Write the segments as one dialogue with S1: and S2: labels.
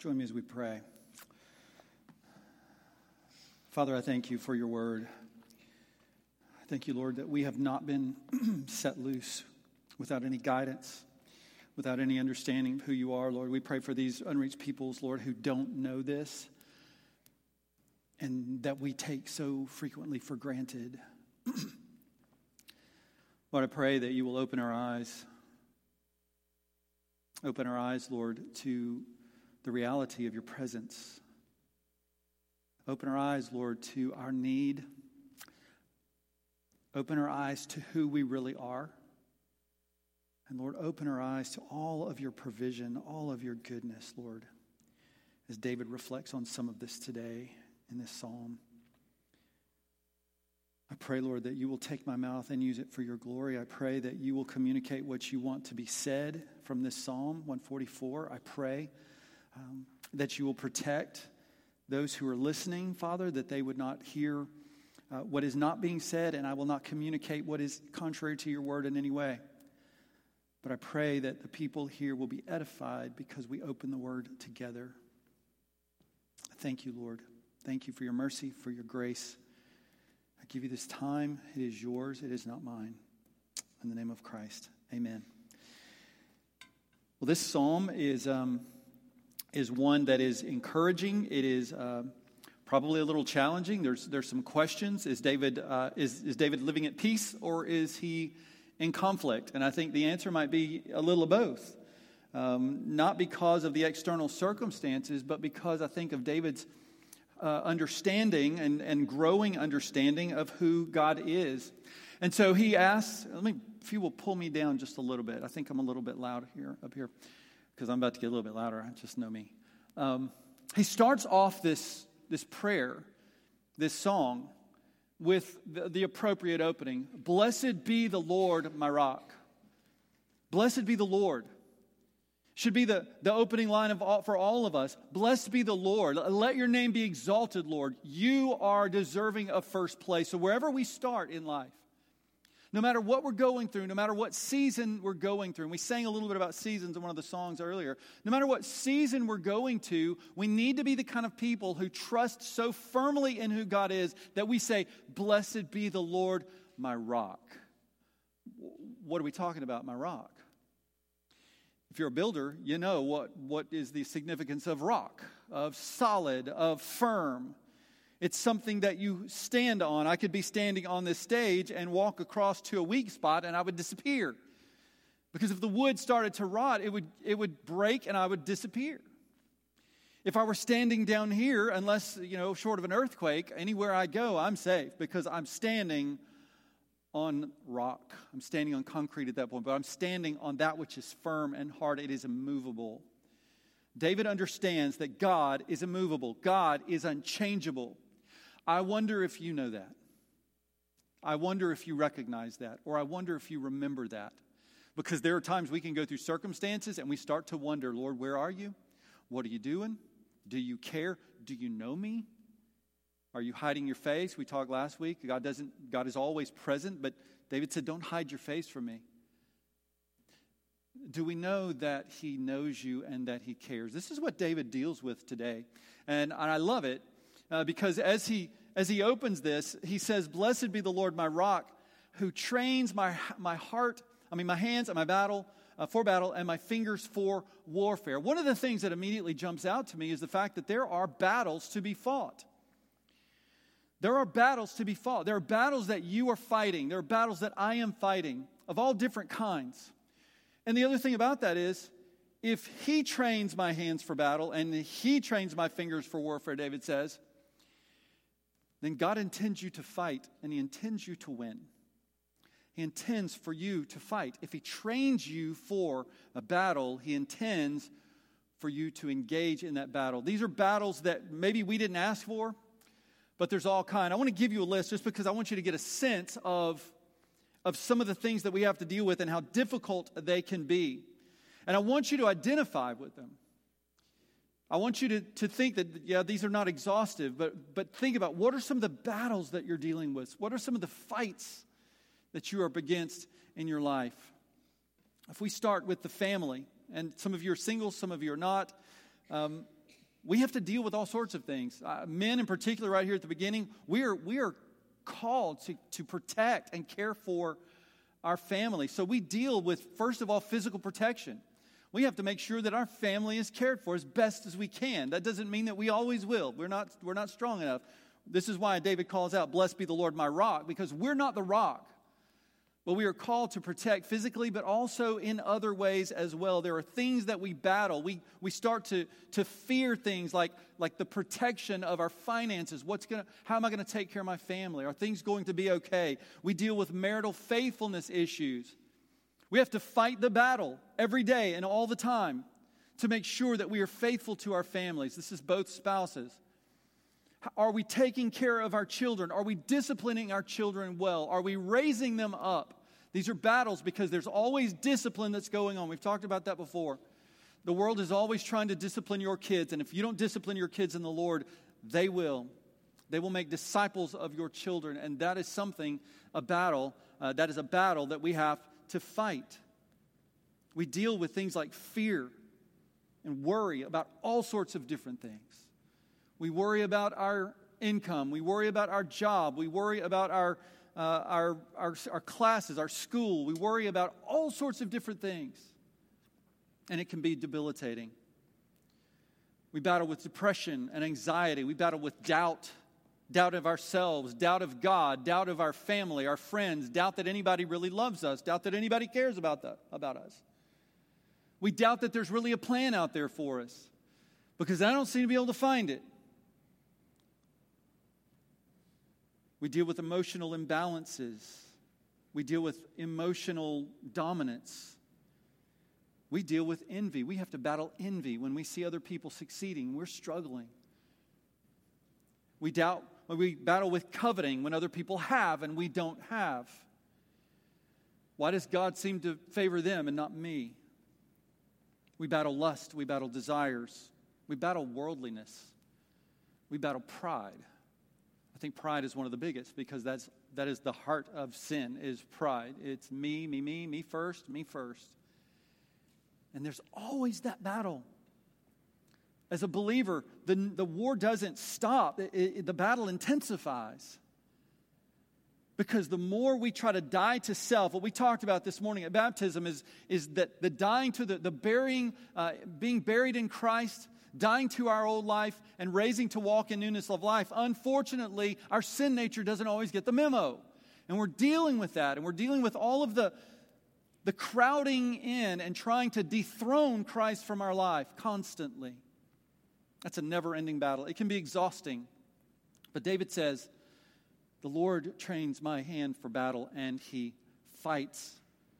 S1: Join me as we pray. Father, I thank you for your word. I thank you, Lord, that we have not been set loose without any guidance, without any understanding of who you are, Lord. We pray for these unreached peoples, Lord, who don't know this and that we take so frequently for granted. Lord, I pray that you will open our eyes. Open our eyes, Lord, to the reality of your presence. Open our eyes, Lord, to our need. Open our eyes to who we really are. And Lord, open our eyes to all of your provision, all of your goodness, Lord, as David reflects on some of this today in this psalm. I pray, Lord, that you will take my mouth and use it for your glory. I pray that you will communicate what you want to be said from this Psalm 144. I pray that you will protect those who are listening, Father, that they would not hear what is not being said, and I will not communicate what is contrary to your word in any way. But I pray that the people here will be edified because we open the word together. Thank you, Lord. Thank you for your mercy, for your grace. I give you this time. It is yours. It is not mine. In the name of Christ, amen. Well, this psalm is one that is encouraging. It is probably a little challenging. There's some questions. Is David living at peace, or is he in conflict? And I think the answer might be a little of both. Not because of the external circumstances, but because I think of David's understanding and growing understanding of who God is. And so he asks, if you will pull me down just a little bit. I think I'm a little bit loud up here, because I'm about to get a little bit louder. Just know me. He starts off this prayer, this song, with the appropriate opening. Blessed be the Lord, my rock. Blessed be the Lord. Should be the opening line for all of us. Blessed be the Lord. Let your name be exalted, Lord. You are deserving of first place. So wherever we start in life, no matter what we're going through, no matter what season we're going through, and we sang a little bit about seasons in one of the songs earlier, no matter what season we're going to, we need to be the kind of people who trust so firmly in who God is that we say, blessed be the Lord, my rock. What are we talking about, my rock? If you're a builder, you know what is the significance of rock, of solid, of firm. It's something that you stand on. I could be standing on this stage and walk across to a weak spot and I would disappear. Because if the wood started to rot, it would break and I would disappear. If I were standing down here, unless, short of an earthquake, anywhere I go, I'm safe because I'm standing on rock. I'm standing on concrete at that point, but I'm standing on that which is firm and hard. It is immovable. David understands that God is immovable. God is unchangeable. I wonder if you know that. I wonder if you recognize that, or I wonder if you remember that. Because there are times we can go through circumstances and we start to wonder, Lord, where are you? What are you doing? Do you care? Do you know me? Are you hiding your face? We talked last week. God is always present, but David said, don't hide your face from me. Do we know that he knows you and that he cares? This is what David deals with today. And I love it because as he opens this, he says, blessed be the Lord, my rock, who trains my hands and my battle for battle and my fingers for warfare. One of the things that immediately jumps out to me is the fact that there are battles to be fought. There are battles to be fought. There are battles that you are fighting. There are battles that I am fighting of all different kinds. And the other thing about that is, if he trains my hands for battle and he trains my fingers for warfare, David says, then God intends you to fight and he intends you to win. He intends for you to fight. If he trains you for a battle, he intends for you to engage in that battle. These are battles that maybe we didn't ask for, but there's all kind. I want to give you a list just because I want you to get a sense of some of the things that we have to deal with and how difficult they can be. And I want you to identify with them. I want you to think that, these are not exhaustive, but think about what are some of the battles that you're dealing with? What are some of the fights that you are up against in your life? If we start with the family, and some of you are single, some of you are not, we have to deal with all sorts of things. Men in particular, right here at the beginning, we are called to protect and care for our family. So we deal with, first of all, physical protection. We have to make sure that our family is cared for as best as we can. That doesn't mean that we always will. We're not strong enough. This is why David calls out, "Blessed be the Lord my rock," because we're not the rock. But we are called to protect physically, but also in other ways as well. There are things that we battle. We start to fear things like the protection of our finances. How am I going to take care of my family? Are things going to be okay? We deal with marital faithfulness issues. We have to fight the battle every day and all the time to make sure that we are faithful to our families. This is both spouses. Are we taking care of our children? Are we disciplining our children well? Are we raising them up? These are battles because there's always discipline that's going on. We've talked about that before. The world is always trying to discipline your kids, and if you don't discipline your kids in the Lord, they will. They will make disciples of your children, and that is a battle that we have to fight. We deal with things like fear and worry about all sorts of different things. We worry about our income. We worry about our job. We worry about our classes, our school. We worry about all sorts of different things. And it can be debilitating. We battle with depression and anxiety. We battle with doubt of ourselves, doubt of God, doubt of our family, our friends, doubt that anybody really loves us, doubt that anybody cares about us. We doubt that there's really a plan out there for us because I don't seem to be able to find it. We deal with emotional imbalances. We deal with emotional dominance. We deal with envy. We have to battle envy when we see other people succeeding. We're struggling. We battle with coveting when other people have and we don't have. Why does God seem to favor them and not me? We battle lust. We battle desires. We battle worldliness. We battle pride. I think pride is one of the biggest because that is the heart of sin, is pride. It's me first. And there's always that battle. As a believer, the war doesn't stop. The battle intensifies. Because the more we try to die to self, what we talked about this morning at baptism is that the dying to the burying, being buried in Christ, dying to our old life and raising to walk in newness of life. Unfortunately, our sin nature doesn't always get the memo. And we're dealing with that. And we're dealing with all of the crowding in and trying to dethrone Christ from our life constantly. That's a never-ending battle. It can be exhausting. But David says, "The Lord trains my hand for battle, and He fights.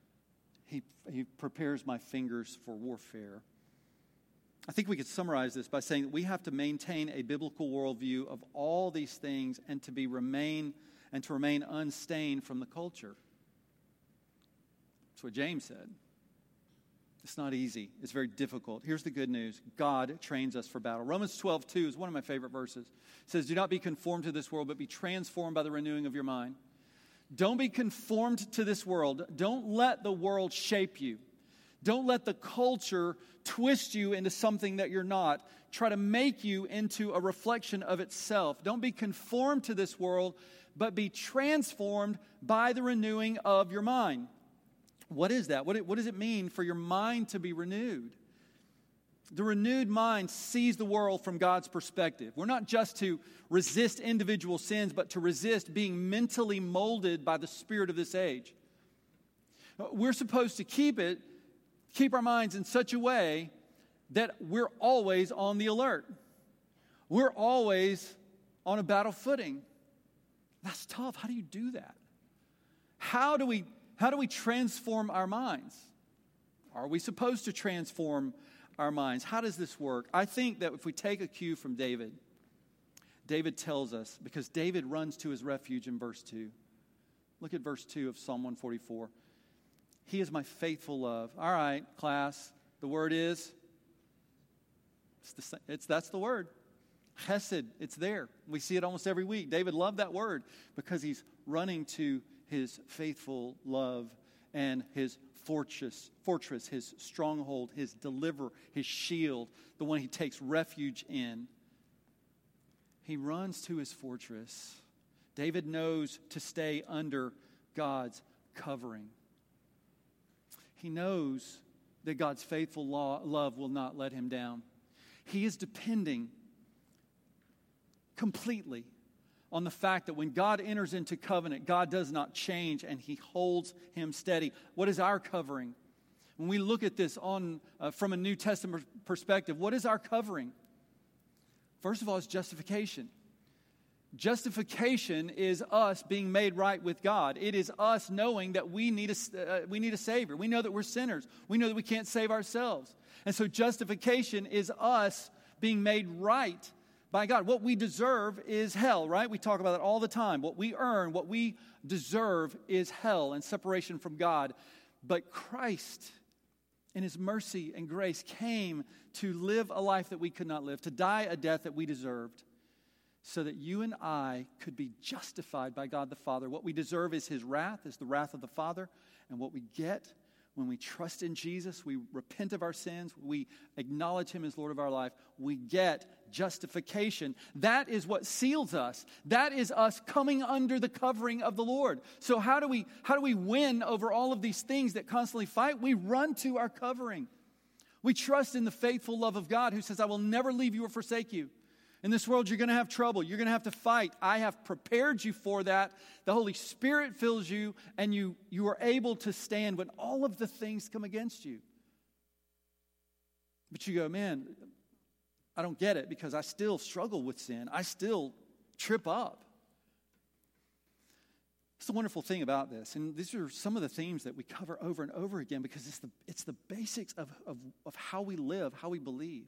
S1: He prepares my fingers for warfare." I think we could summarize this by saying that we have to maintain a biblical worldview of all these things and to remain unstained from the culture. That's what James said. It's not easy. It's very difficult. Here's the good news. God trains us for battle. Romans 12:2 is one of my favorite verses. It says, "Do not be conformed to this world, but be transformed by the renewing of your mind." Don't be conformed to this world. Don't let the world shape you. Don't let the culture twist you into something that you're not. Try to make you into a reflection of itself. Don't be conformed to this world, but be transformed by the renewing of your mind. What is that? What does it mean for your mind to be renewed? The renewed mind sees the world from God's perspective. We're not just to resist individual sins, but to resist being mentally molded by the spirit of this age. We're supposed to keep our minds in such a way that we're always on the alert. We're always on a battle footing. That's tough. How do you do that? How do we transform our minds? Are we supposed to transform our minds? How does this work? I think that if we take a cue from David, David tells us, because David runs to his refuge in verse 2. Look at verse 2 of Psalm 144. He is my faithful love. All right, class, the word is, that's the word. Chesed, it's there. We see it almost every week. David loved that word because he's running to his faithful love and his fortress, his stronghold, his deliverer, his shield, the one he takes refuge in. He runs to his fortress. David knows to stay under God's covering. He knows that God's faithful love will not let him down. He is depending completely on the fact that when God enters into covenant, God does not change and he holds him steady. What is our covering? When we look at this from a New Testament perspective, what is our covering? First of all, it's justification. Justification is us being made right with God. It is us knowing that we need a Savior. We know that we're sinners. We know that we can't save ourselves. And so justification is us being made right by God. What we deserve is hell, right? We talk about that all the time. What we earn, what we deserve is hell and separation from God. But Christ, in his mercy and grace, came to live a life that we could not live, to die a death that we deserved, so that you and I could be justified by God the Father. What we deserve is his wrath, is the wrath of the Father. And what we get when we trust in Jesus, we repent of our sins, we acknowledge him as Lord of our life, we get justification. That is what seals us. That is us coming under the covering of the Lord. So how do we win over all of these things that constantly fight? We run to our covering. We trust in the faithful love of God who says, I will never leave you or forsake you. In this world, you're going to have trouble. You're going to have to fight. I have prepared you for that. The Holy Spirit fills you, and you are able to stand when all of the things come against you. But you go, man, I don't get it because I still struggle with sin. I still trip up. It's the wonderful thing about this. And these are some of the themes that we cover over and over again because it's the basics of how we live, how we believe.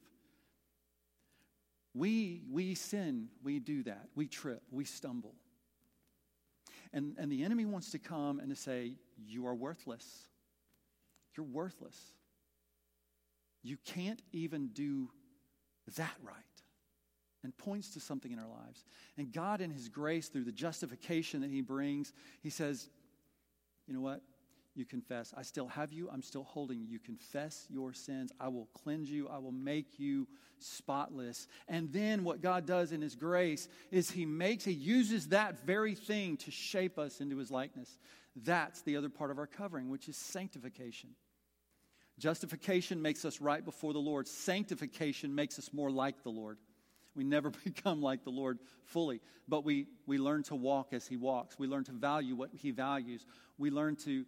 S1: We sin, we do that. We trip, we stumble. And the enemy wants to come and to say, you are worthless. You're worthless. You can't even do that right. And points to something in our lives. And God in his grace, through the justification that he brings, he says, you know what? You confess. I still have you. I'm still holding you. You confess your sins. I will cleanse you. I will make you spotless. And then what God does in his grace is he uses that very thing to shape us into his likeness. That's the other part of our covering, which is sanctification. Justification makes us right before the Lord. Sanctification makes us more like the Lord. We never become like the Lord fully, but we learn to walk as he walks. We learn to value what he values. We learn to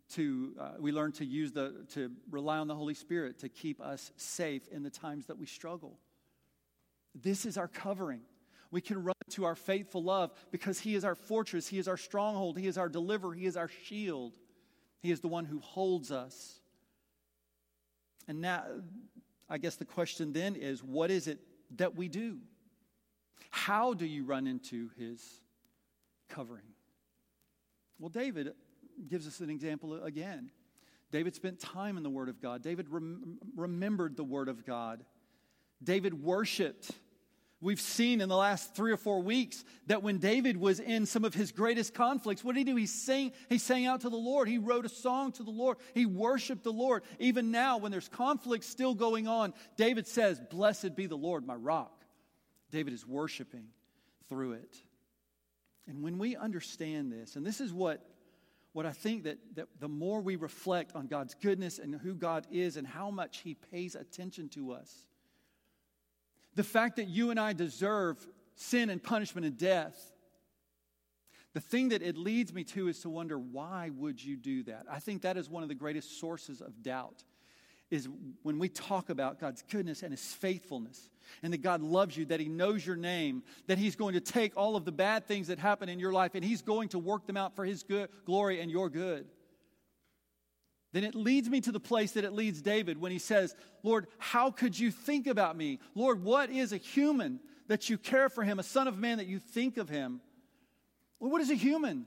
S1: rely on the Holy Spirit to keep us safe in the times that we struggle. This is our covering. We can run to our faithful love because he is our fortress. He is our stronghold. He is our deliverer. He is our shield. He is the one who holds us. And now, I guess the question then is, what is it that we do? How do you run into his covering? Well, David gives us an example again. David spent time in the Word of God. David remembered the Word of God. David worshiped. We've seen in the last 3 or 4 weeks that when David was in some of his greatest conflicts, what did he do? He sang out to the Lord. He wrote a song to the Lord. He worshiped the Lord. Even now, when there's conflict still going on, David says, "Blessed be the Lord, my rock." David is worshiping through it. And when we understand this, and this is what I think that the more we reflect on God's goodness and who God is and how much he pays attention to us, the fact that you and I deserve sin and punishment and death, the thing that it leads me to is to wonder, why would you do that? I think that is one of the greatest sources of doubt, is when we talk about God's goodness and his faithfulness, and that God loves you, that he knows your name, that he's going to take all of the bad things that happen in your life and he's going to work them out for his good glory and your good. Then it leads me to the place that it leads David when he says, Lord, how could you think about me? Lord, what is a human that you care for him, a son of man that you think of him? Well, what is a human?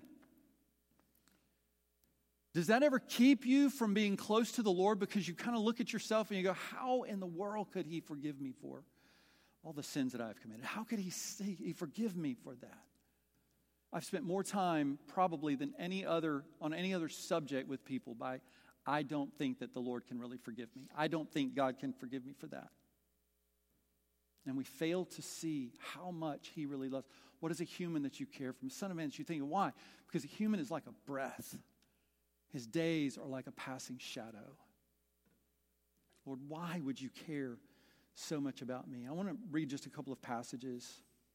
S1: Does that ever keep you from being close to the Lord because you kind of look at yourself and you go, how in the world could he forgive me for all the sins that I've committed? How could he forgive me for that? I've spent more time probably than on any other subject with people I don't think that the Lord can really forgive me. I don't think God can forgive me for that. And we fail to see how much he really loves. What is a human that you care for? A son of man that you think of. Why? Because a human is like a breath. His days are like a passing shadow. Lord, why would you care so much about me? I want to read just a couple of passages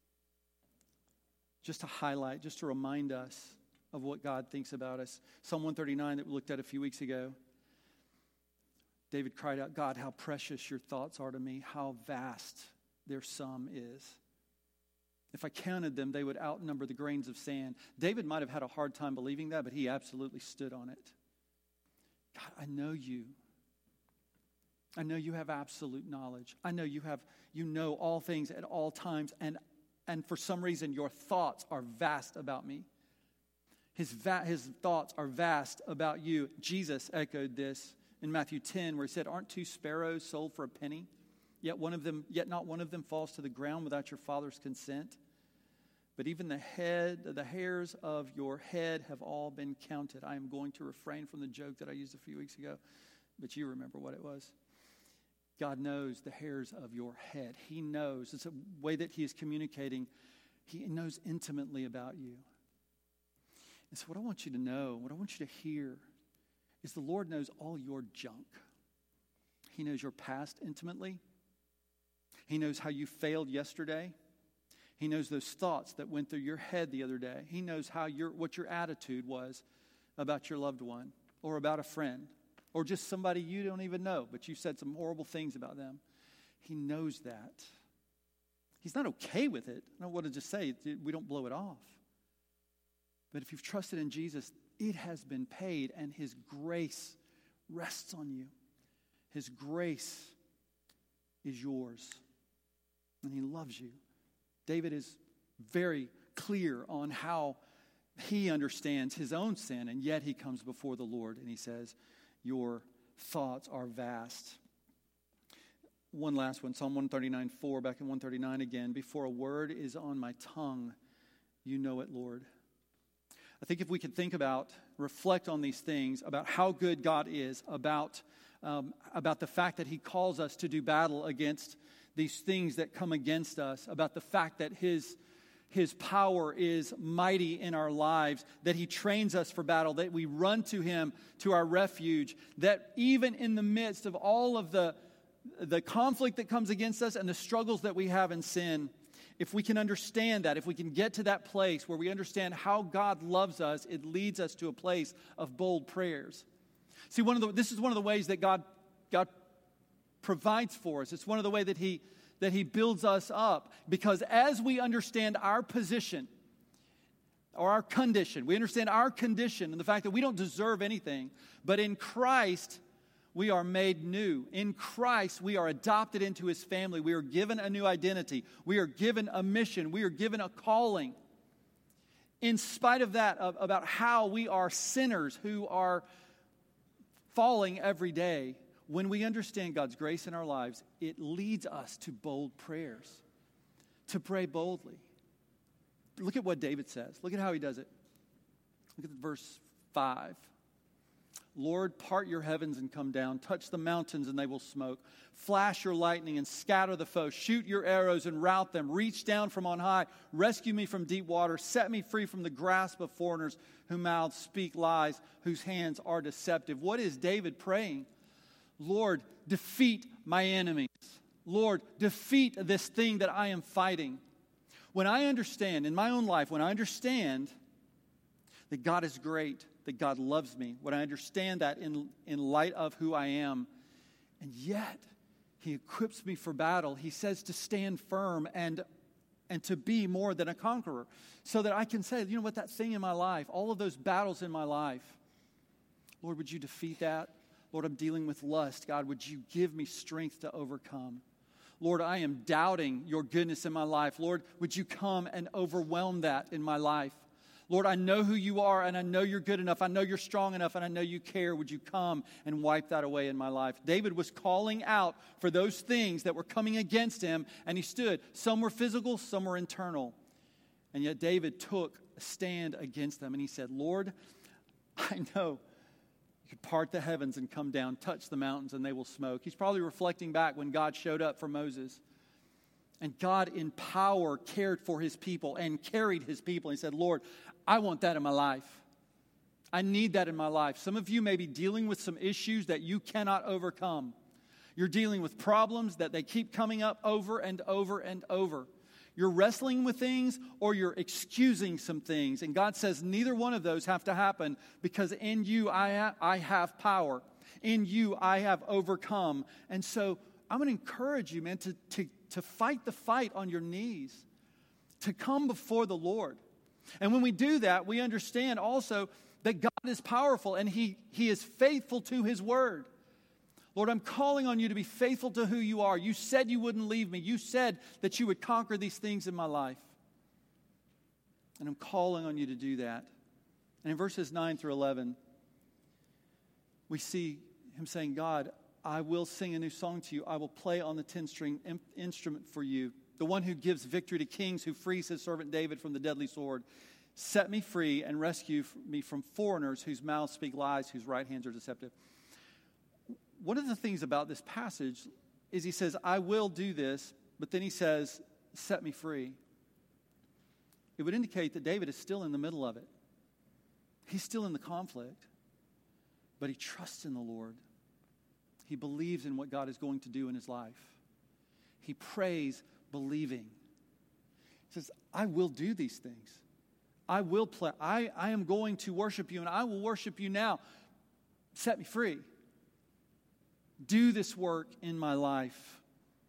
S1: just to highlight, just to remind us of what God thinks about us. Psalm 139 that we looked at a few weeks ago. David cried out, God, how precious your thoughts are to me, how vast their sum is. If I counted them, they would outnumber the grains of sand. David might have had a hard time believing that, but he absolutely stood on it. God, I know you. I know you have absolute knowledge. I know you know all things at all times, and for some reason your thoughts are vast about me. His thoughts are vast about you. Jesus echoed this in Matthew 10, where he said, aren't 2 sparrows sold for a penny? Yet not one of them falls to the ground without your Father's consent. But even the hairs of your head have all been counted. I am going to refrain from the joke that I used a few weeks ago, but you remember what it was. God knows the hairs of your head. He knows. It's a way that he is communicating. He knows intimately about you. And so what I want you to know, what I want you to hear, is the Lord knows all your junk. He knows your past intimately. He knows how you failed yesterday. He knows those thoughts that went through your head the other day. He knows what your attitude was about your loved one or about a friend or just somebody you don't even know, but you said some horrible things about them. He knows that. He's not okay with it. I don't want to just say we don't blow it off. But if you've trusted in Jesus, it has been paid, and his grace rests on you. His grace is yours, and he loves you. David is very clear on how he understands his own sin, and yet he comes before the Lord, and he says, your thoughts are vast. One last one, Psalm 139:4, back in 139 again. Before a word is on my tongue, you know it, Lord. I think if we could reflect on these things, about how good God is, about the fact that he calls us to do battle against these things that come against us, about the fact that his power is mighty in our lives, that he trains us for battle, that we run to him, to our refuge, that even in the midst of all of the conflict that comes against us and the struggles that we have in sin, if we can understand that, if we can get to that place where we understand how God loves us, it leads us to a place of bold prayers. See, this is one of the ways that God provides for us. It's one of the ways that he builds us up. Because as we understand our position or our condition, we understand our condition and the fact that we don't deserve anything, but in Christ we are made new. In Christ, we are adopted into his family. We are given a new identity. We are given a mission. We are given a calling. In spite of that, about how we are sinners who are falling every day, when we understand God's grace in our lives, it leads us to bold prayers, to pray boldly. Look at what David says. Look at how he does it. Look at verse 5. Lord, part your heavens and come down. Touch the mountains and they will smoke. Flash your lightning and scatter the foe. Shoot your arrows and rout them. Reach down from on high. Rescue me from deep water. Set me free from the grasp of foreigners whose mouths speak lies, whose hands are deceptive. What is David praying? Lord, defeat my enemies. Lord, defeat this thing that I am fighting. When I understand, in my own life, when I understand that God is great, that God loves me, when I understand that in light of who I am, and yet he equips me for battle, he says to stand firm and to be more than a conqueror, so that I can say, you know what, that thing in my life, all of those battles in my life, Lord, would you defeat that? Lord, I'm dealing with lust. God, would you give me strength to overcome? Lord, I am doubting your goodness in my life. Lord, would you come and overwhelm that in my life? Lord, I know who you are, and I know you're good enough. I know you're strong enough, and I know you care. Would you come and wipe that away in my life? David was calling out for those things that were coming against him, and he stood. Some were physical, some were internal. And yet David took a stand against them. And he said, Lord, I know you could part the heavens and come down, touch the mountains, and they will smoke. He's probably reflecting back when God showed up for Moses. And God in power cared for his people and carried his people. He said, Lord, I want that in my life. I need that in my life. Some of you may be dealing with some issues that you cannot overcome. You're dealing with problems that they keep coming up over and over and over. You're wrestling with things or you're excusing some things. And God says neither one of those have to happen because in you I have power. In you I have overcome. And so I'm going to encourage you, man, to fight the fight on your knees, to come before the Lord. And when we do that, we understand also that God is powerful and He is faithful to His word. Lord, I'm calling on you to be faithful to who you are. You said you wouldn't leave me. You said that you would conquer these things in my life. And I'm calling on you to do that. And in verses 9 through 11, we see him saying, God, I will sing a new song to you. I will play on the 10-string instrument for you. The one who gives victory to kings, who frees his servant David from the deadly sword. Set me free and rescue me from foreigners whose mouths speak lies, whose right hands are deceptive. One of the things about this passage is he says, I will do this, but then he says, set me free. It would indicate that David is still in the middle of it. He's still in the conflict, but he trusts in the Lord. He believes in what God is going to do in his life. He prays believing. He says, I will do these things. I will play. I am going to worship you, and I will worship you now. Set me free. Do this work in my life.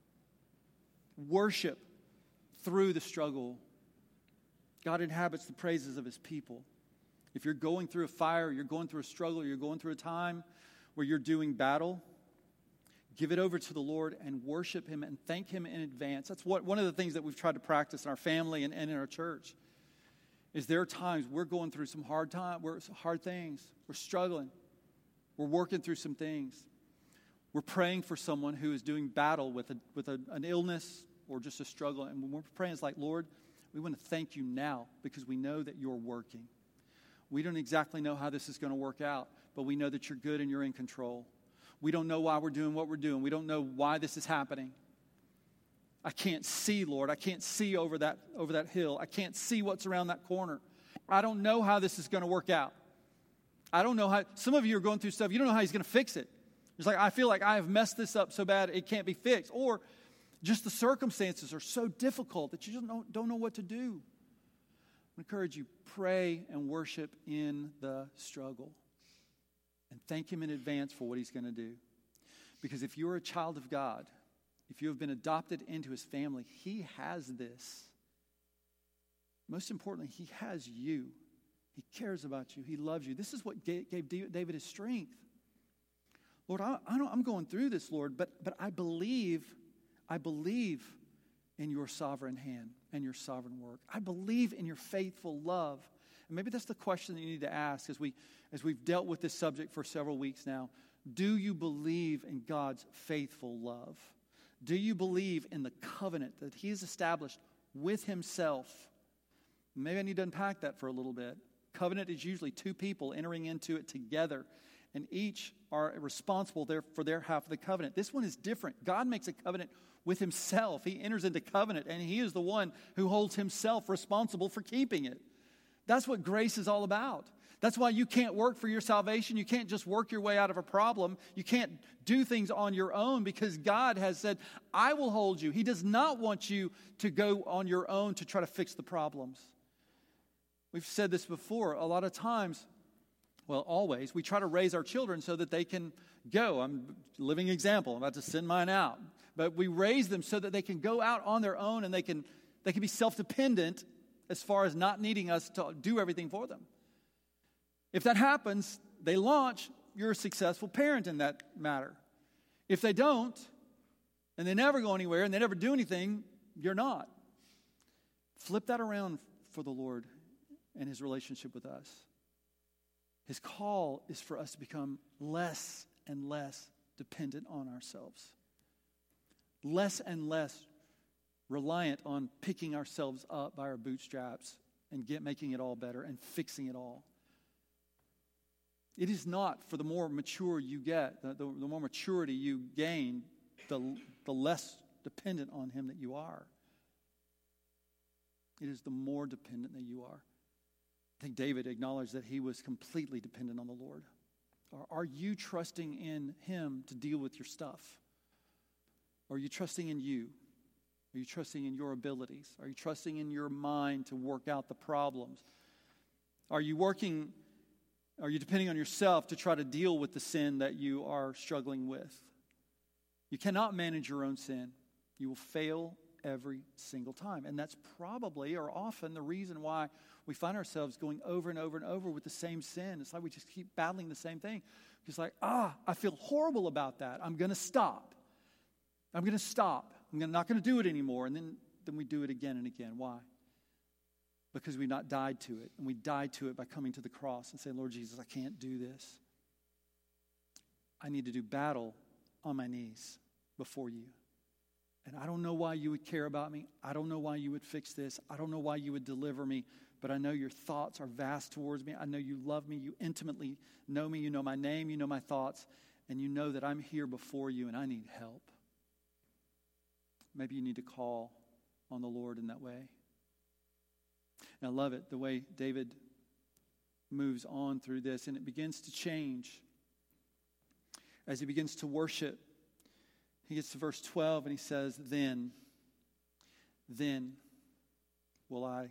S1: Worship through the struggle. God inhabits the praises of his people. If you're going through a fire, you're going through a struggle, you're going through a time where you're doing battle, give it over to the Lord and worship him and thank him in advance. That's one of the things that we've tried to practice in our family and in our church. Is there are times we're going through some hard things. We're struggling. We're working through some things. We're praying for someone who is doing battle with an illness or just a struggle. And when we're praying, it's like, Lord, we want to thank you now because we know that you're working. We don't exactly know how this is going to work out, but we know that you're good and you're in control. We don't know why we're doing what we're doing. We don't know why this is happening. I can't see, Lord. I can't see over that hill. I can't see what's around that corner. I don't know how this is going to work out. I don't know how. Some of you are going through stuff. You don't know how he's going to fix it. It's like, I feel like I have messed this up so bad it can't be fixed. Or just the circumstances are so difficult that you just don't know what to do. I encourage you, pray and worship in the struggle. And thank him in advance for what he's going to do. Because if you're a child of God, if you have been adopted into his family, he has this. Most importantly, he has you. He cares about you. He loves you. This is what gave David his strength. Lord, I'm going through this, Lord, but I believe in your sovereign hand and your sovereign work. I believe in your faithful love. And maybe that's the question that you need to ask as we've dealt with this subject for several weeks now. Do you believe in God's faithful love? Do you believe in the covenant that he has established with himself? Maybe I need to unpack that for a little bit. Covenant is usually two people entering into it together, and each are responsible for their half of the covenant. This one is different. God makes a covenant with himself. He enters into covenant, and he is the one who holds himself responsible for keeping it. That's what grace is all about. That's why you can't work for your salvation. You can't just work your way out of a problem. You can't do things on your own because God has said, I will hold you. He does not want you to go on your own to try to fix the problems. We've said this before. A lot of times, well, always, we try to raise our children so that they can go. I'm a living example. I'm about to send mine out. But we raise them so that they can go out on their own and they can be self-dependent as far as not needing us to do everything for them. If that happens, they launch, you're a successful parent in that matter. If they don't, and they never go anywhere and they never do anything, you're not. Flip that around for the Lord and his relationship with us. His call is for us to become less and less dependent on ourselves. Less and less reliant on picking ourselves up by our bootstraps and making it all better and fixing it all. It is not, for the more mature you get, the more maturity you gain, the less dependent on him that you are. It is the more dependent that you are. I think David acknowledged that he was completely dependent on the Lord. Are you trusting in him to deal with your stuff? Or are you trusting in you? Are you trusting in your abilities? Are you trusting in your mind to work out the problems? Are you depending on yourself to try to deal with the sin that you are struggling with? You cannot manage your own sin. You will fail every single time. And that's probably or often the reason why we find ourselves going over and over and over with the same sin. It's like we just keep battling the same thing. It's like, I feel horrible about that. I'm going to stop. I'm not going to do it anymore. And then we do it again and again. Why? Because we've not died to it. And we died to it by coming to the cross and saying, Lord Jesus, I can't do this. I need to do battle on my knees before you. And I don't know why you would care about me. I don't know why you would fix this. I don't know why you would deliver me. But I know your thoughts are vast towards me. I know you love me. You intimately know me. You know my name. You know my thoughts. And you know that I'm here before you and I need help. Maybe you need to call on the Lord in that way. And I love it, the way David moves on through this. And it begins to change. As he begins to worship, he gets to verse 12 and he says, Then will I.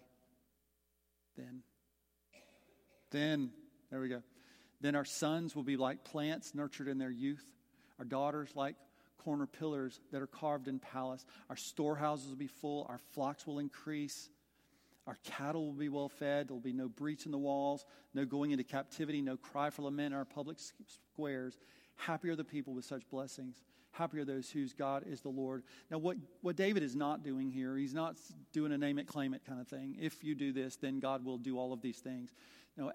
S1: Then, there we go. Then our sons will be like plants nurtured in their youth. Our daughters like corner pillars that are carved in palace. Our storehouses will be full. Our flocks will increase. Our cattle will be well fed. There will be no breach in the walls, no going into captivity, no cry for lament in our public squares. Happy are the people with such blessings. Happy are those whose God is the Lord. Now, what David is not doing here, he's not doing a name it, claim it kind of thing. If you do this, then God will do all of these things. No,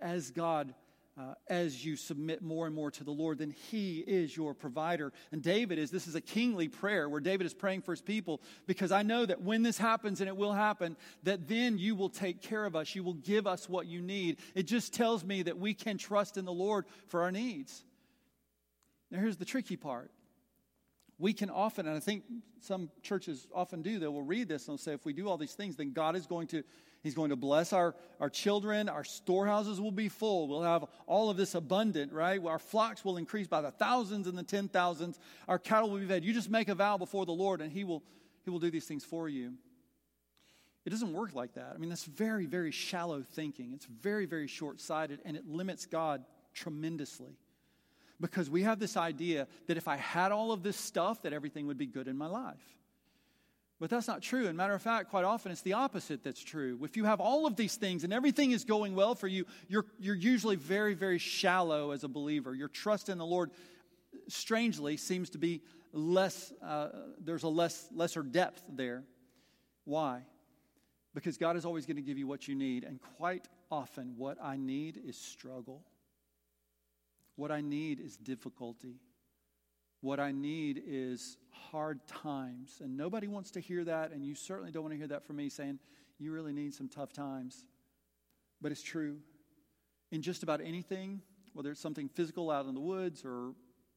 S1: as you submit more and more to the Lord, then he is your provider. And this is a kingly prayer where David is praying for his people, because I know that when this happens, and it will happen, that then you will take care of us. You will give us what you need. It just tells me that we can trust in the Lord for our needs. Now, here's the tricky part. We can often, and I think some churches often do, they will read this and they'll say, if we do all these things, then God is going to bless our children. Our storehouses will be full. We'll have all of this abundant, right? Our flocks will increase by the thousands and the 10,000s. Our cattle will be fed. You just make a vow before the Lord and he will do these things for you. It doesn't work like that. I mean, that's very, very shallow thinking. It's very, very short-sighted, and it limits God tremendously. Because we have this idea that if I had all of this stuff, that everything would be good in my life. But that's not true. And matter of fact, quite often it's the opposite that's true. If you have all of these things and everything is going well for you, you're usually very, very shallow as a believer. Your trust in the Lord, strangely, seems to be less, there's a lesser depth there. Why? Because God is always going to give you what you need. And quite often what I need is struggle. What I need is difficulty. What I need is hard times. And nobody wants to hear that, and you certainly don't want to hear that from me saying, you really need some tough times. But it's true. In just about anything, whether it's something physical out in the woods or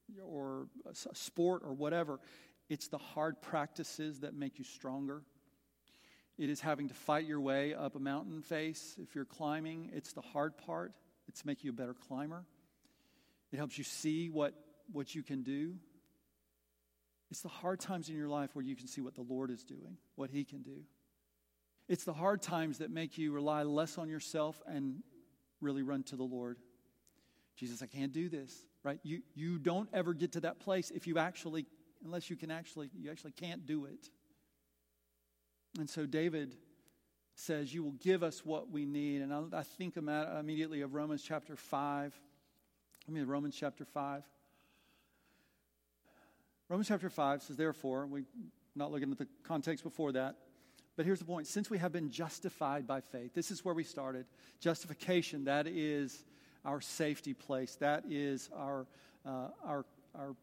S1: a sport or whatever, it's the hard practices that make you stronger. It is having to fight your way up a mountain face. If you're climbing, it's the hard part. It's to make you a better climber. It helps you see what you can do. It's the hard times in your life where you can see what the Lord is doing, what he can do. It's the hard times that make you rely less on yourself and really run to the Lord. Jesus, I can't do this, right? You don't ever get to that place unless you actually can't do it. And so David says, you will give us what we need. And I think immediately of Romans chapter 5. Romans chapter 5. Romans chapter 5 says, therefore, we're not looking at the context before that, but here's the point. Since we have been justified by faith, this is where we started. Justification, that is our safety place. That is our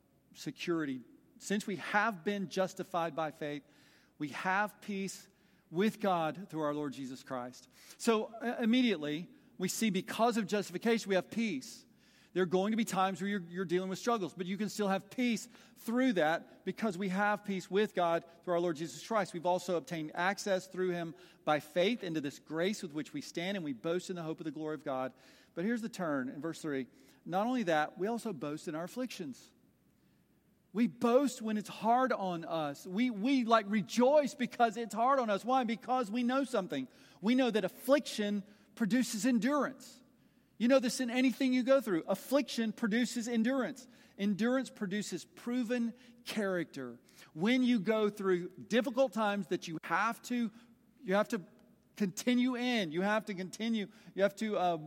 S1: security. Since we have been justified by faith, we have peace with God through our Lord Jesus Christ. So immediately, we see because of justification, we have peace. There are going to be times where you're dealing with struggles, but you can still have peace through that because we have peace with God through our Lord Jesus Christ. We've also obtained access through him by faith into this grace with which we stand, and we boast in the hope of the glory of God. But here's the turn in verse 3. Not only that, we also boast in our afflictions. We boast when it's hard on us. We rejoice because it's hard on us. Why? Because we know something. We know that affliction produces endurance. You know this in anything you go through. Affliction produces endurance. Endurance produces proven character. When you go through difficult times that you have to continue in. You have to continue. You have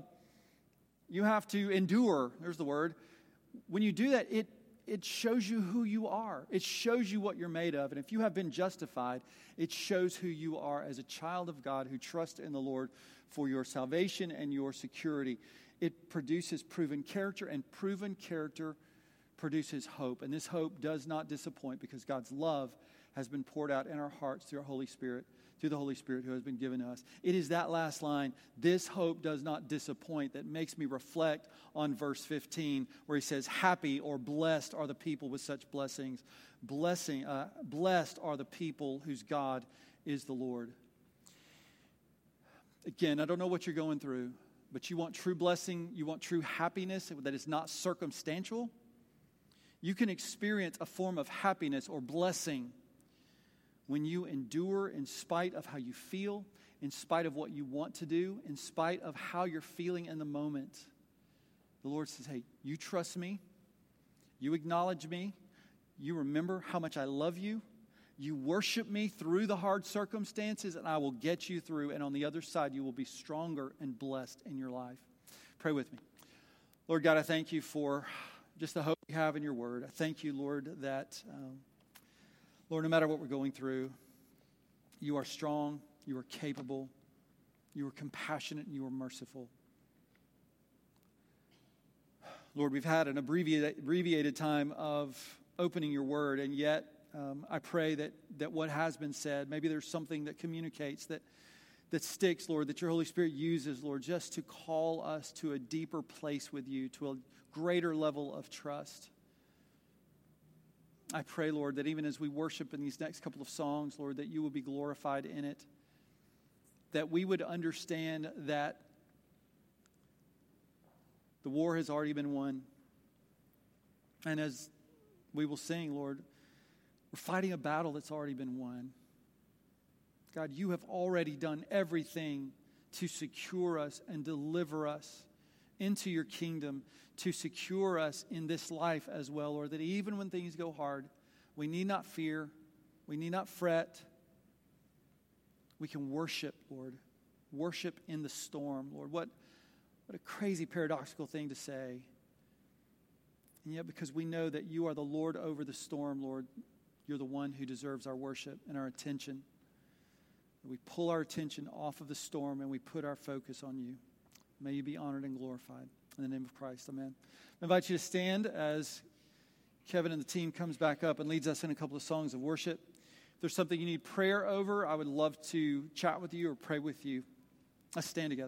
S1: to endure. There's the word. When you do that, it shows you who you are. It shows you what you're made of. And if you have been justified, it shows who you are as a child of God who trusts in the Lord for your salvation and your security. It produces proven character, and proven character produces hope. And this hope does not disappoint because God's love has been poured out in our hearts through the Holy Spirit who has been given to us. It is that last line, this hope does not disappoint, that makes me reflect on verse 15 where he says, happy or blessed are the people with such blessings. Blessed are the people whose God is the Lord. Again, I don't know what you're going through, but you want true blessing, you want true happiness that is not circumstantial. You can experience a form of happiness or blessing when you endure in spite of how you feel, in spite of what you want to do, in spite of how you're feeling in the moment. The Lord says, hey, you trust me, you acknowledge me, you remember how much I love you, you worship me through the hard circumstances, and I will get you through, and on the other side you will be stronger and blessed in your life. Pray with me. Lord God, I thank you for just the hope you have in your word. I thank you, Lord, that Lord, no matter what we're going through, you are strong, you are capable, you are compassionate, and you are merciful. Lord, we've had an abbreviated time of opening your word, and yet I pray that what has been said, maybe there's something that communicates, that sticks, Lord, that your Holy Spirit uses, Lord, just to call us to a deeper place with you, to a greater level of trust. I pray, Lord, that even as we worship in these next couple of songs, Lord, that you will be glorified in it, that we would understand that the war has already been won. And as we will sing, Lord, we're fighting a battle that's already been won. God, you have already done everything to secure us and deliver us into your kingdom, to secure us in this life as well, Lord, that even when things go hard, we need not fear, we need not fret. We can worship, Lord. Worship in the storm, Lord. What a crazy paradoxical thing to say. And yet, because we know that you are the Lord over the storm, Lord, you're the one who deserves our worship and our attention. We pull our attention off of the storm and we put our focus on you. May you be honored and glorified. In the name of Christ, amen. I invite you to stand as Kevin and the team comes back up and leads us in a couple of songs of worship. If there's something you need prayer over, I would love to chat with you or pray with you. Let's stand together.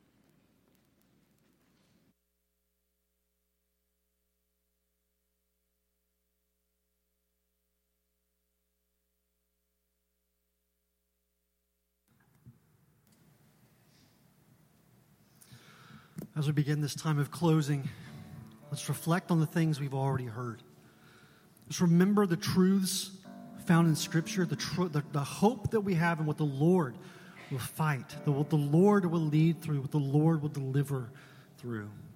S2: As we begin this time of closing, let's reflect on the things we've already heard. Let's remember the truths found in Scripture, the hope that we have in what the Lord will fight, what the Lord will lead through, what the Lord will deliver through.